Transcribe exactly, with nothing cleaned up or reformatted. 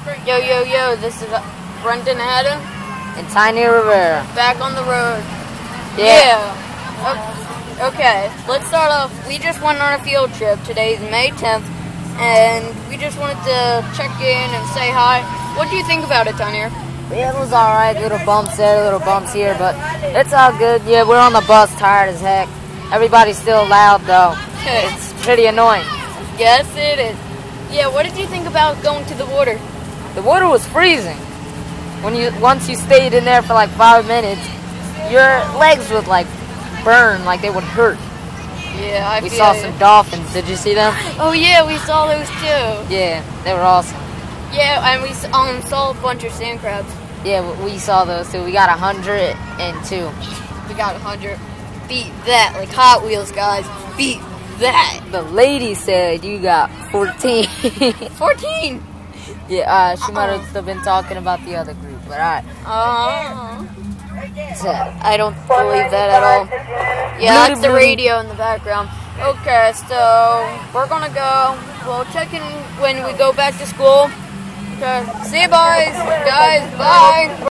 Yo, yo, yo, this is Brendan Adam. And Tiny Rivera. Back on the road. Yeah. yeah. Okay, let's start off. We just went on a field trip. Today's May tenth, and we just wanted to check in and say hi. What do you think about it, Tanya? Yeah, it was alright. Little bumps there, little bumps here, but it's all good. Yeah, we're on the bus, tired as heck. Everybody's still loud, though. It's pretty annoying. Yes, it is. Yeah, what did you think about going to the water? The water was freezing. When you once you stayed in there for like five minutes, your legs would like burn, like they would hurt. Yeah, I We feel saw it. some dolphins. Did you see them? Oh yeah, we saw those too. Yeah, they were awesome. Yeah, and we um, saw a bunch of sand crabs. Yeah, we saw those too. We got a hundred and two. We got a hundred. Beat that, like Hot Wheels, guys. Beat that. The lady said you got fourteen. Fourteen. Yeah, uh, she might Uh-uh. have still been talking about the other group, but alright. Uh, So, I don't believe that at all. Yeah, that's the radio in the background. Okay, so we're gonna go. We'll check in when we go back to school. Okay, see you, boys, guys. Bye.